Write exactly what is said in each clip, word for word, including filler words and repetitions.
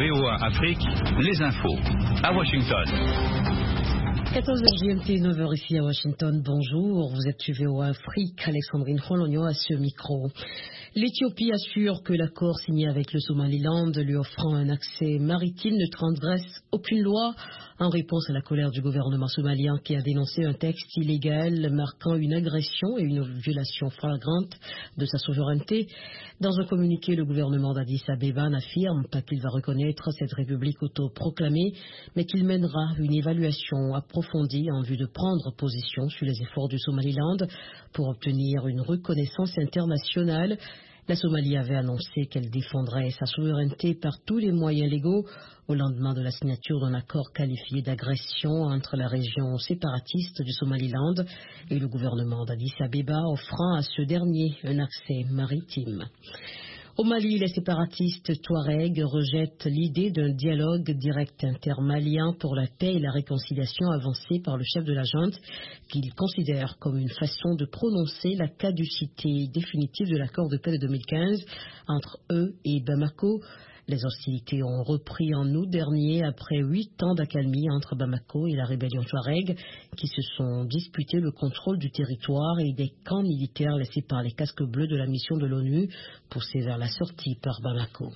V O A Afrique, les infos à Washington. quatorze heures G M T, neuf heures ici à Washington. Bonjour, vous êtes sur V O A Afrique. Alexandrine Rologno à ce micro. L'Éthiopie assure que l'accord signé avec le Somaliland lui offrant un accès maritime ne transgresse aucune loi, en réponse à la colère du gouvernement somalien qui a dénoncé un texte illégal marquant une agression et une violation flagrante de sa souveraineté. Dans un communiqué, le gouvernement d'Addis Abeba n'affirme pas qu'il va reconnaître cette république autoproclamée, mais qu'il mènera une évaluation approfondie en vue de prendre position sur les efforts du Somaliland pour obtenir une reconnaissance internationale. La Somalie avait annoncé qu'elle défendrait sa souveraineté par tous les moyens légaux au lendemain de la signature d'un accord qualifié d'agression entre la région séparatiste du Somaliland et le gouvernement d'Addis Abeba, offrant à ce dernier un accès maritime. Au Mali, les séparatistes Touaregs rejettent l'idée d'un dialogue direct intermalien pour la paix et la réconciliation avancée par le chef de la junte, qu'ils considèrent comme une façon de prononcer la caducité définitive de l'accord de paix de deux mille quinze entre eux et Bamako. Les hostilités ont repris en août dernier après huit ans d'accalmie entre Bamako et la rébellion Touareg qui se sont disputés le contrôle du territoire et des camps militaires laissés par les casques bleus de la mission de l'ONU poussés vers la sortie par Bamako.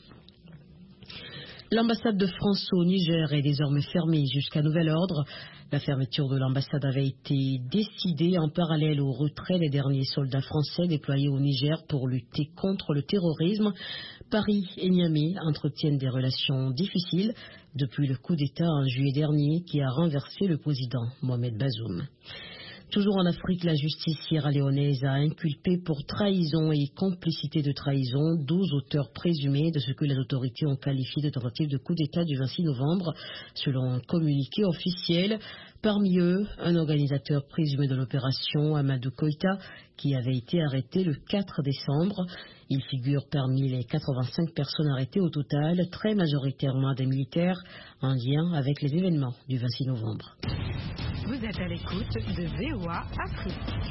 L'ambassade de France au Niger est désormais fermée jusqu'à nouvel ordre. La fermeture de l'ambassade avait été décidée en parallèle au retrait des derniers soldats français déployés au Niger pour lutter contre le terrorisme. Paris et Niamey entretiennent des relations difficiles depuis le coup d'État en juillet dernier qui a renversé le président Mohamed Bazoum. Toujours en Afrique, la justice sierra-léonaise a inculpé pour trahison et complicité de trahison douze auteurs présumés de ce que les autorités ont qualifié de tentative de coup d'État du vingt-six novembre, selon un communiqué officiel. Parmi eux, un organisateur présumé de l'opération, Amadou Koïta, qui avait été arrêté le quatre décembre. Il figure parmi les quatre-vingt-cinq personnes arrêtées au total, très majoritairement des militaires, en lien avec les événements du vingt-six novembre. Vous êtes à l'écoute de V O A Afrique.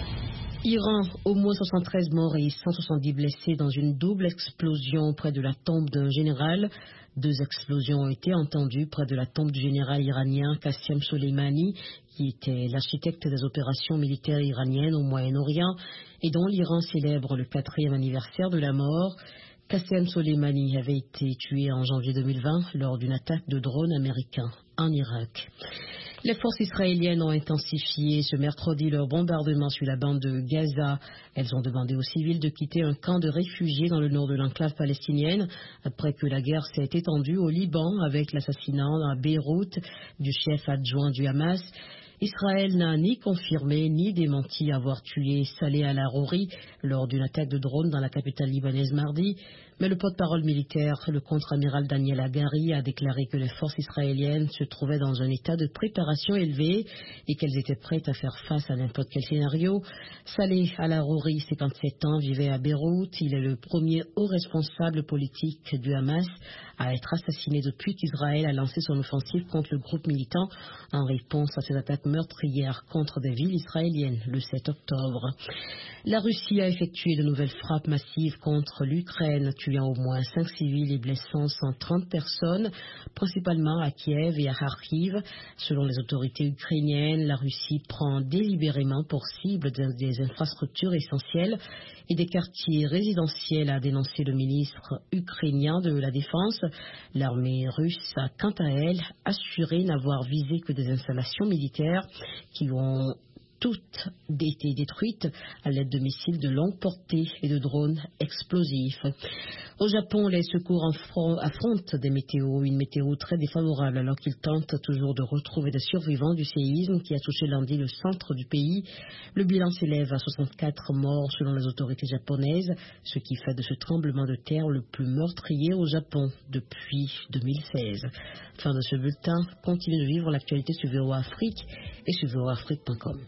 Iran, au moins soixante-treize morts et cent soixante-dix blessés dans une double explosion près de la tombe d'un général. Deux explosions ont été entendues près de la tombe du général iranien Qassem Soleimani, qui était l'architecte des opérations militaires iraniennes au Moyen-Orient et dont l'Iran célèbre le quatrième anniversaire de la mort. Qassem Soleimani avait été tué en janvier deux mille vingt lors d'une attaque de drones américains en Irak. Les forces israéliennes ont intensifié ce mercredi leur bombardement sur la bande de Gaza. Elles ont demandé aux civils de quitter un camp de réfugiés dans le nord de l'enclave palestinienne après que la guerre s'est étendue au Liban avec l'assassinat à Beyrouth du chef adjoint du Hamas. Israël n'a ni confirmé ni démenti avoir tué Saleh al-Arouri lors d'une attaque de drone dans la capitale libanaise mardi. Mais le porte-parole militaire, le contre-amiral Daniel Hagari, a déclaré que les forces israéliennes se trouvaient dans un état de préparation élevé et qu'elles étaient prêtes à faire face à n'importe quel scénario. Saleh al-Arouri, cinquante-sept ans, vivait à Beyrouth. Il est le premier haut responsable politique du Hamas à être assassiné depuis qu'Israël a lancé son offensive contre le groupe militant en réponse à ses attaques meurtrières contre des villes israéliennes le sept octobre. La Russie a effectué de nouvelles frappes massives contre l'Ukraine, tuant au moins cinq civils et blessant cent trente personnes, principalement à Kiev et à Kharkiv. Selon les autorités ukrainiennes, la Russie prend délibérément pour cible des infrastructures essentielles et des quartiers résidentiels, a dénoncé le ministre ukrainien de la Défense. L'armée russe a, quant à elle, assuré n'avoir visé que des installations militaires qui ont toutes été détruites à l'aide de missiles de longue portée et de drones explosifs. Au Japon, les secours affrontent des météos, une météo très défavorable alors qu'ils tentent toujours de retrouver des survivants du séisme qui a touché lundi le centre du pays. Le bilan s'élève à soixante-quatre morts selon les autorités japonaises, ce qui fait de ce tremblement de terre le plus meurtrier au Japon depuis deux mille seize. Fin de ce bulletin. Continuez de vivre l'actualité sur V O A Afrique et sur V O A Afrique point com.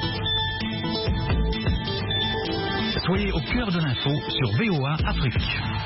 Soyez au cœur de l'info sur V O A Afrique.